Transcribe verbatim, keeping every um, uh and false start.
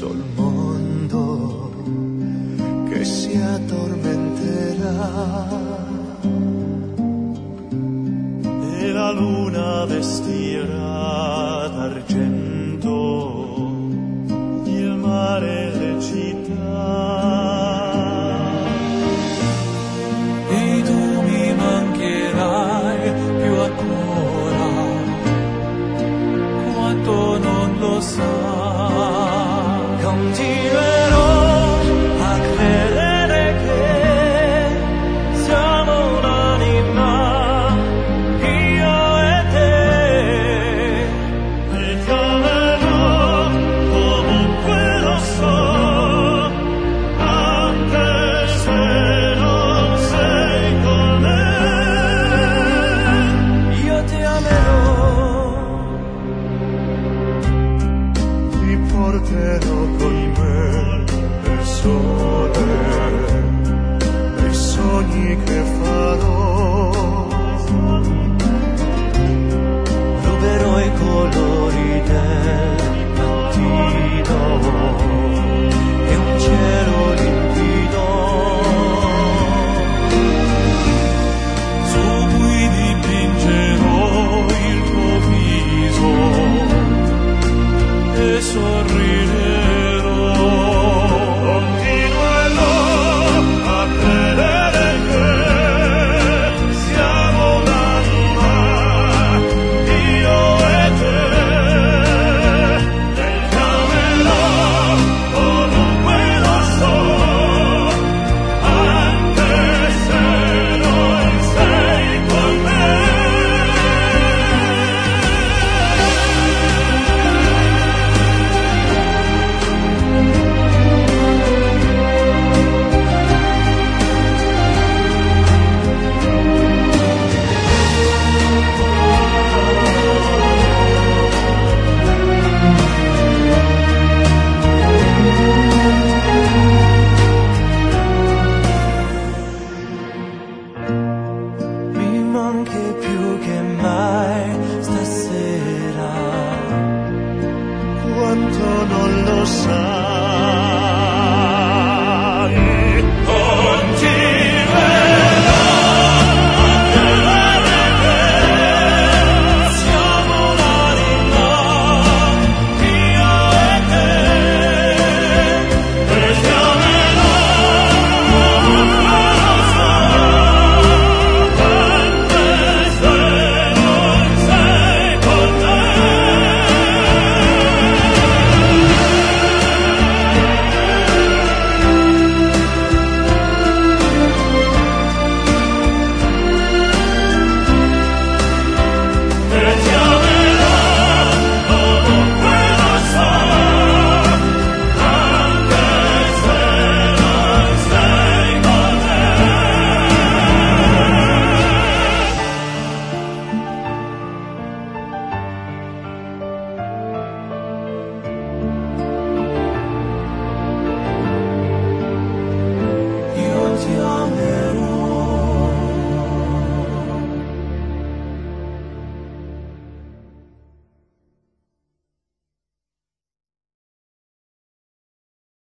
verso il mondo che si addormenterà e la luna vestirà d'argento il mare e le città. E tu mi mancherai più ancora quanto non lo sai. Continuerò a credere che siamo un'anima, io e te, e ti amerò comunque lo so, anche se non sei con me. Io ti amerò, ti porterò con me nel sole, nei sogni che farò, ruberò i colori del mattino e un cielo limpido su cui dipingerò il tuo viso e sorriderò. Continuerò a credere che siamo un'anima, io e te, e ti amerò comunque lo so, anche se non sei con me. Mi manchi più che mai stasera, quanto non lo sai.